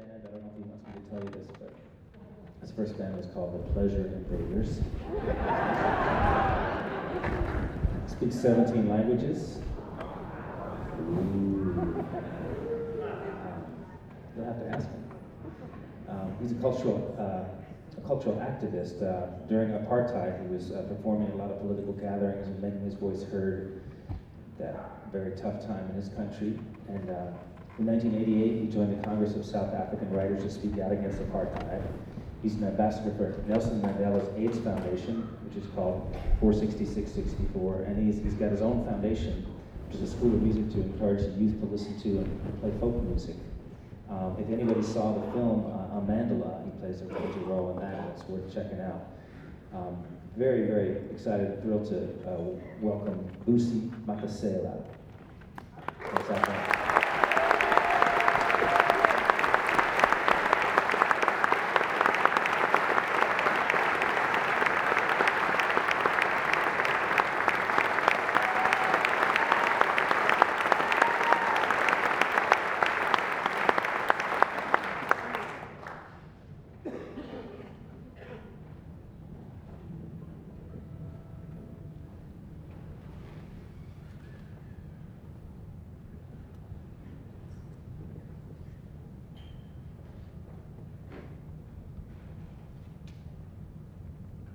band, I don't know if he wants me to tell you this, but his first band was called The Pleasure Invaders. Speaks 17 languages. You'll have to ask him. He's a cultural activist. During apartheid, he was performing at a lot of political gatherings and making his voice heard. That very tough time in his country. And in 1988, he joined the Congress of South African Writers to speak out against apartheid. He's an ambassador for Nelson Mandela's AIDS Foundation, which is called 46664, and he's got his own foundation, which is a school of music to encourage the youth to listen to and play folk music. If anybody saw the film Mandela, he plays a major role in that, and it's worth checking out. Very, very excited and thrilled to welcome Busi Makasela. What's that?